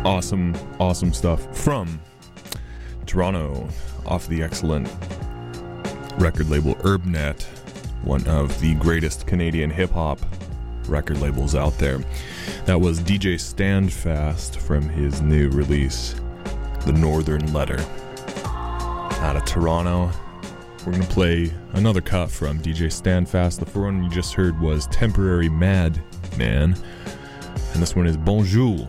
Awesome stuff from Toronto off the excellent record label Urbnet, one of the greatest Canadian hip-hop record labels out there. That was DJ Standfast from his new release, The Northern Letter. Out of Toronto, we're going to play another cut from DJ Standfast. The first one you just heard was Temporary Mad Man, and this one is Bonjour.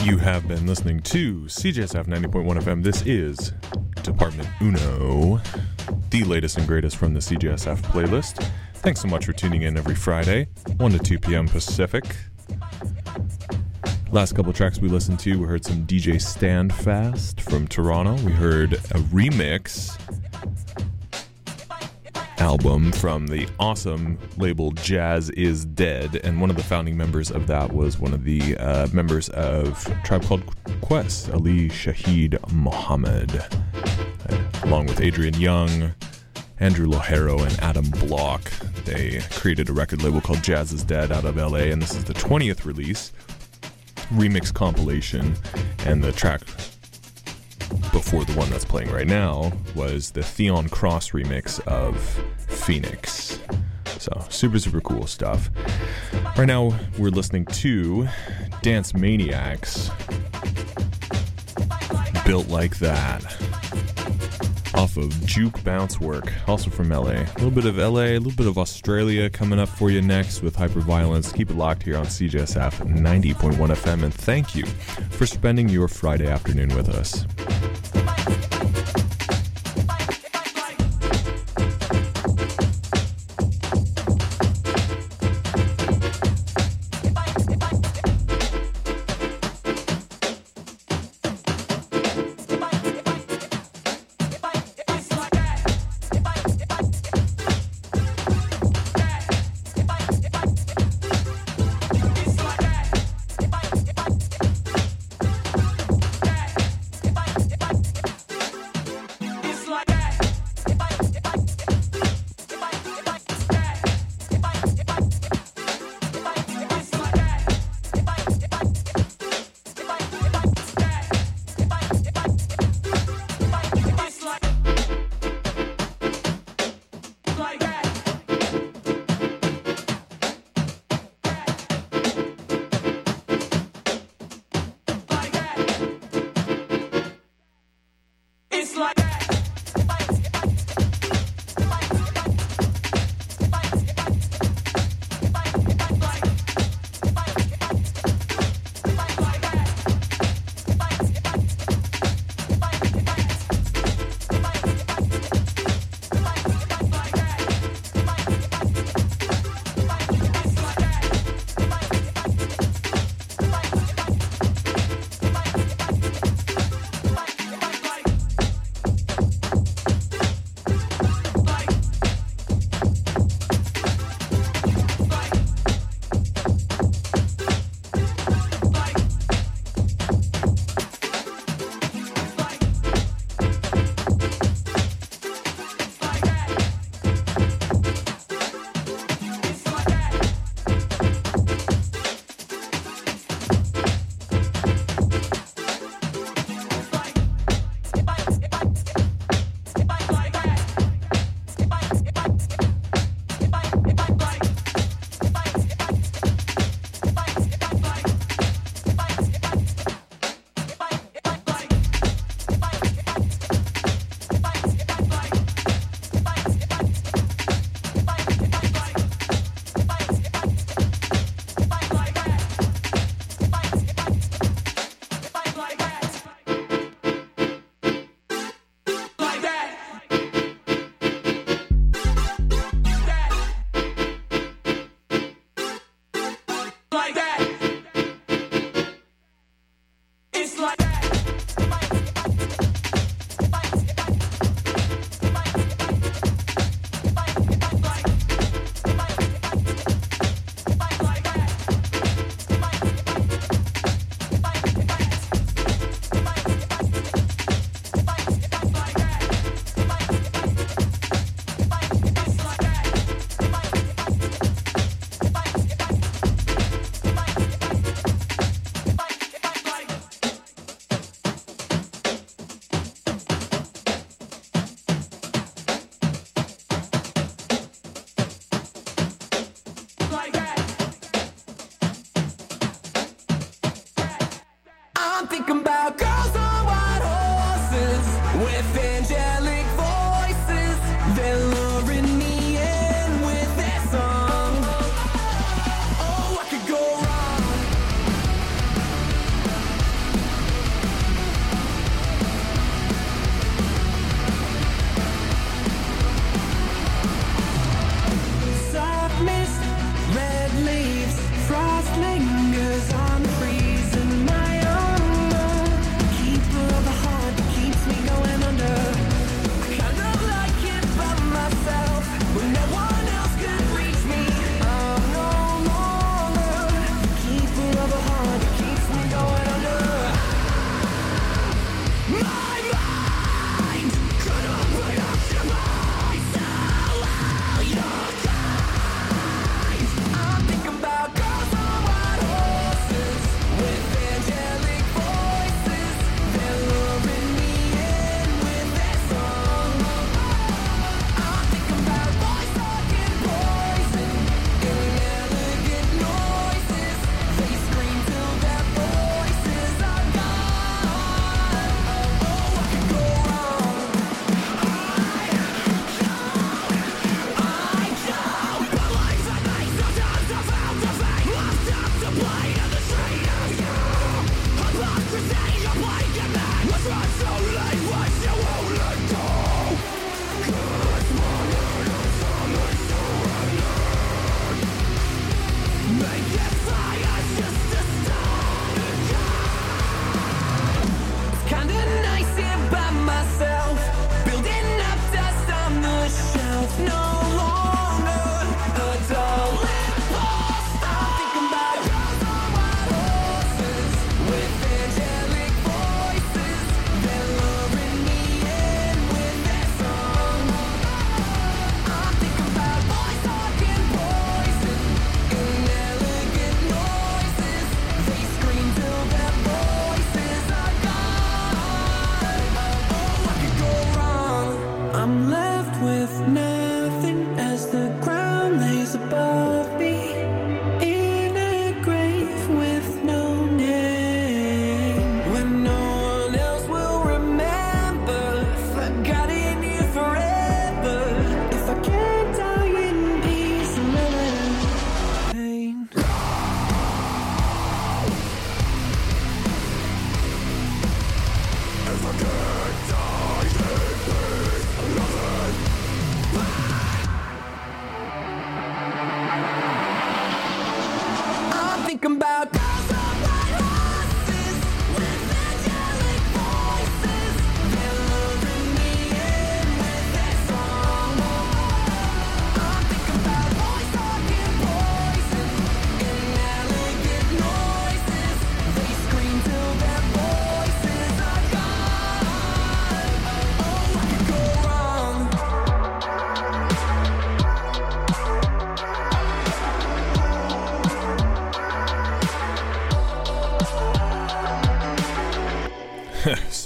You have been listening to CJSF 90.1 FM. This is Department Uno, the latest and greatest from the CJSF playlist. Thanks so much for tuning in every Friday, 1 to 2 p.m. Pacific. Last couple tracks we listened to, we heard some DJ Standfast from Toronto. We heard a remix album from the awesome label Jazz Is Dead, and one of the founding members of that was one of the members of Tribe Called Quest, Ali Shaheed Muhammad, along with Adrian Young, Andrew Lohero, and Adam Block. They created a record label called Jazz Is Dead out of LA, and this is the 20th release, remix compilation, and the track before the one that's playing right now was the Theon Cross remix of Phoenix. So super cool stuff. Right now we're listening to Dance Maniacs, Built Like That, off of Juke Bounce Work, also from LA. A little bit of LA, a little bit of Australia coming up for you next with Hyperviolence. Keep it locked here on CJSF 90.1 FM, and thank you for spending your Friday afternoon with us.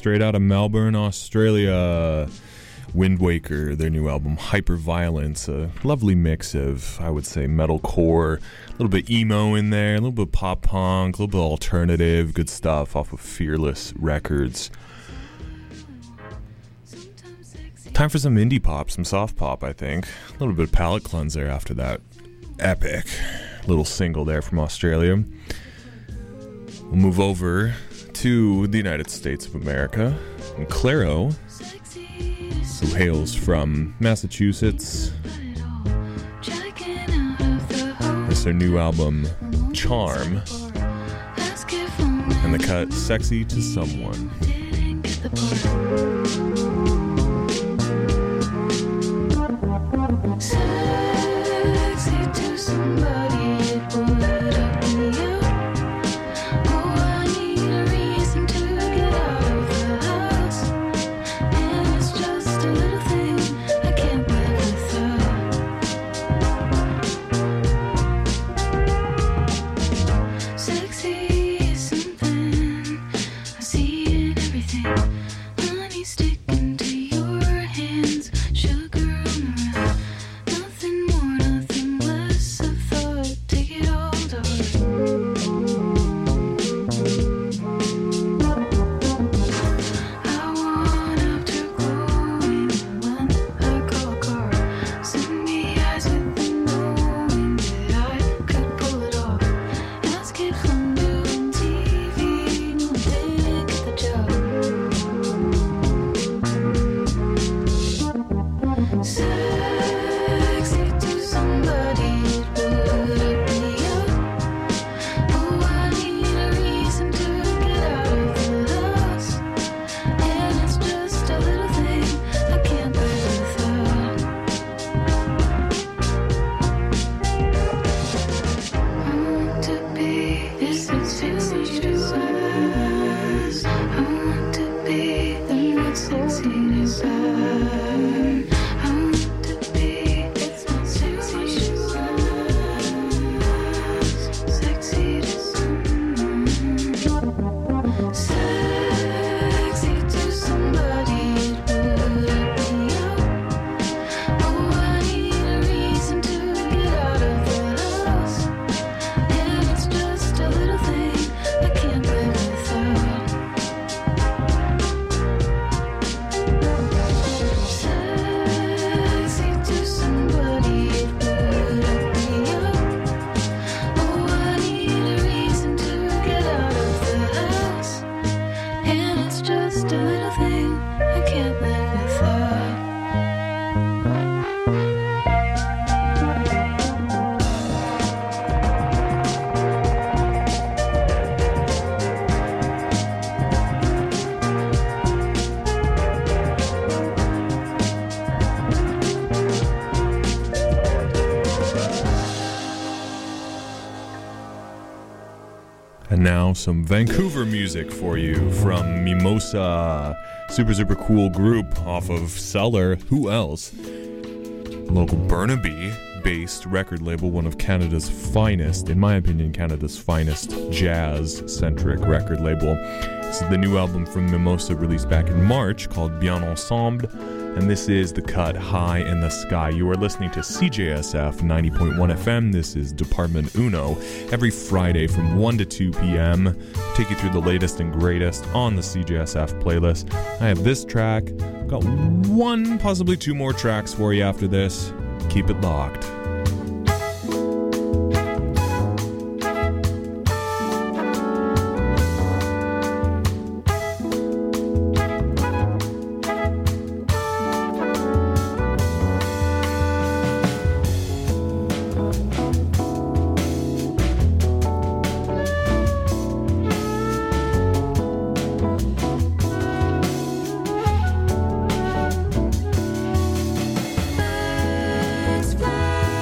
straight out of Melbourne, Australia. Wind Waker, their new album, Hyperviolence, a lovely mix of, I would say, metalcore, a little bit emo in there, a little bit pop punk, a little bit alternative, good stuff off of Fearless Records. Time for some indie pop, some soft pop, I think. A little bit of palate cleanser after that epic little single there from Australia. We'll move over to the United States of America, and Clairo, who hails from Massachusetts. This is their new album, Charm, and the cut Sexy to Someone. And now some Vancouver music for you from Mimosa. Super cool group off of Cellar. Who else? Local Burnaby-based record label, one of Canada's finest, in my opinion, Canada's finest jazz-centric record label. This is the new album from Mimosa released back in March called Bien Ensemble, and this is the cut High in the Sky. You are listening to CJSF 90.1 FM. This is Department Uno. Every Friday from 1 to 2 p.m. Take you through the latest and greatest on the CJSF playlist. I have this track. Got one, possibly two more tracks for you after this. Keep it locked. Fly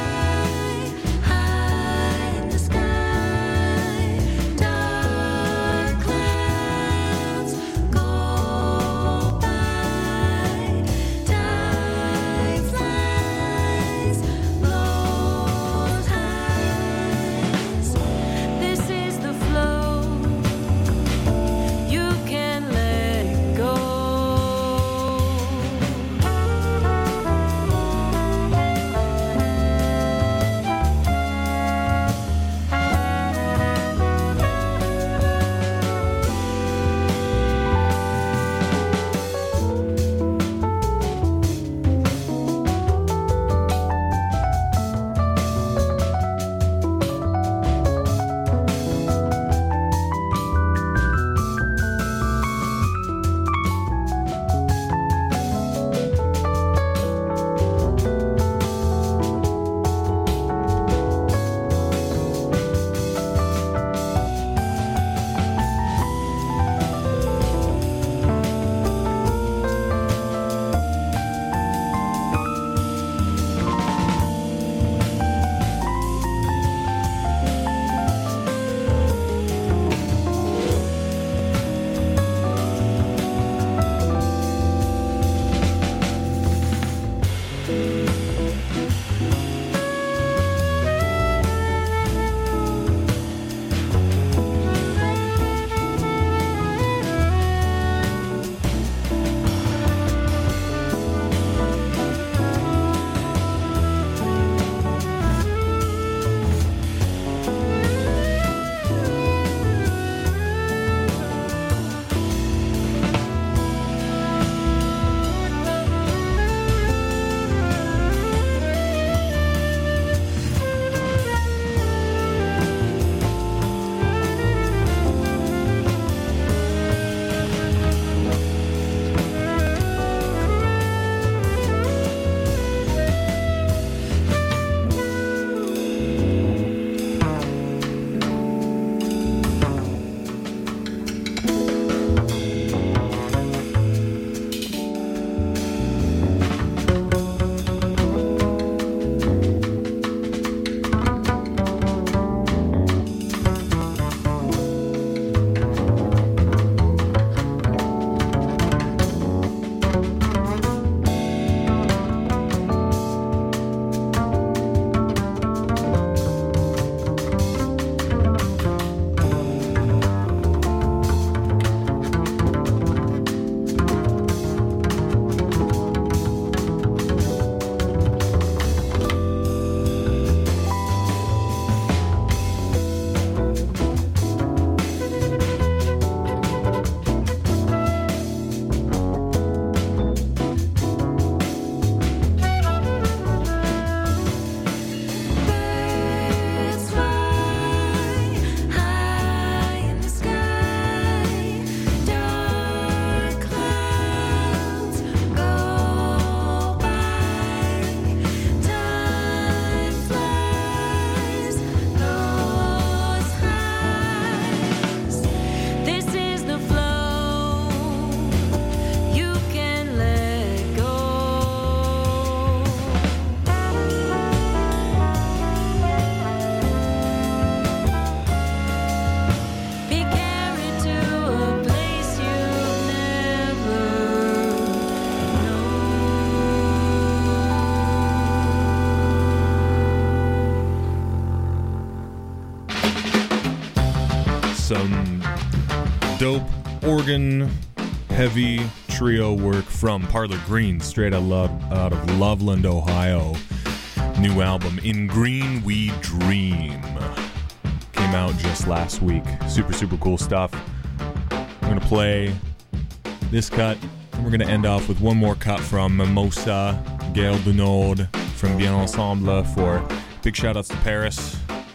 some dope organ heavy trio work from Parlor Green, straight out of Loveland, Ohio. New album, In Green We Dream, came out just last week. Super, super cool stuff. I'm going to play this cut, and we're going to end off with one more cut from Mimosa, Gail du Nord from Bien Ensemble for big shout-outs to Paris.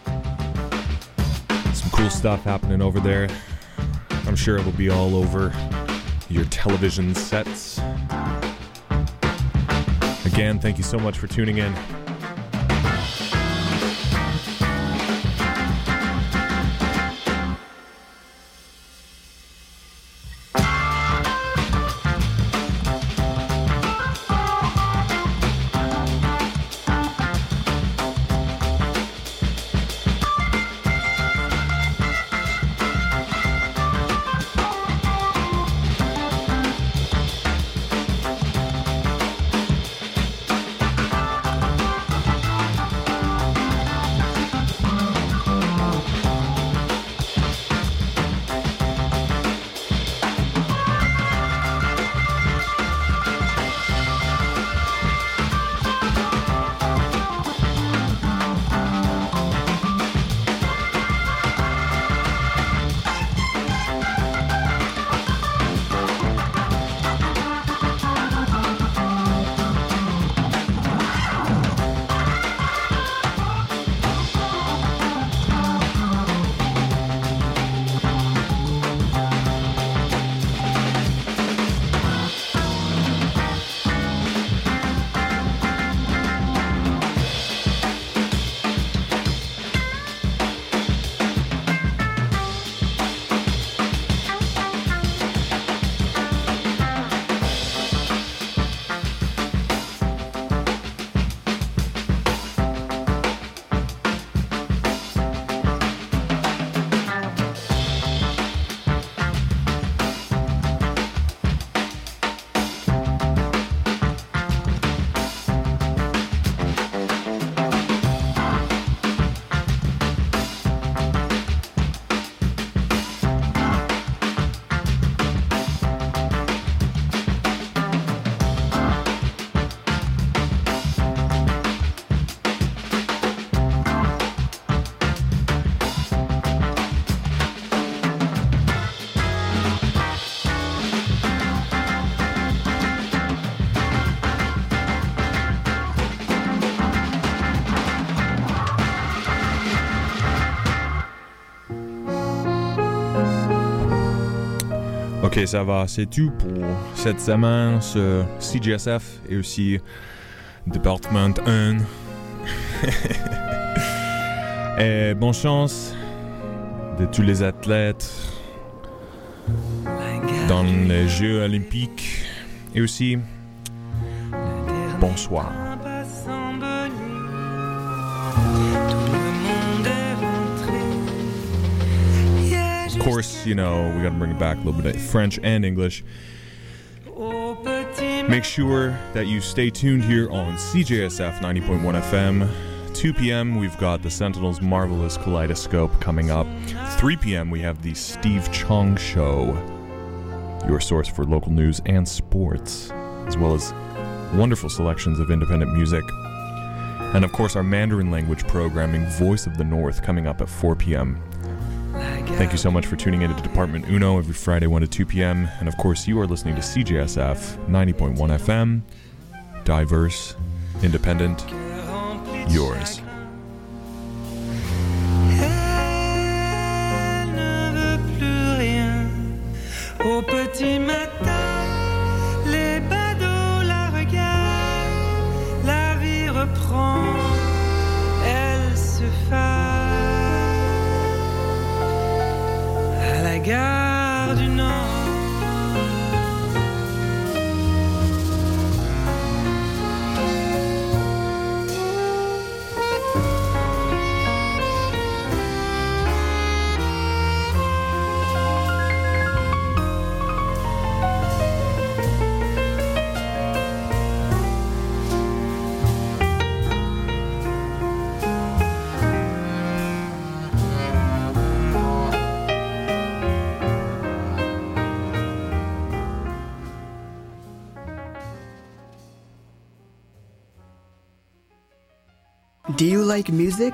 Some cool stuff happening over there. I'm sure it'll be all over your television sets. Again, thank you so much for tuning in. Ok, ça va, c'est tout pour cette semaine sur CJSF et aussi Department 1. Et bonne chance de tous les athlètes dans les Jeux olympiques et aussi bonsoir. Of course, you know, we gotta bring it back a little bit, French and English. Make sure that you stay tuned here on CJSF 90.1 FM. 2 p.m. we've got the Sentinel's Marvelous Kaleidoscope coming up. 3 p.m. we have the Steve Chong Show, your source for local news and sports, as well as wonderful selections of independent music. And of course our Mandarin language programming, Voice of the North, coming up at 4 p.m. Thank you so much for tuning in to Department Uno every Friday 1 to 2 p.m. And of course you are listening to CJSF 90.1 FM, diverse, independent, yours. Elle ne veut plus rien. Au petit matin, les badauds la regardent. La vie reprend, elle se fâche. À la gare du Nord, Do you like music?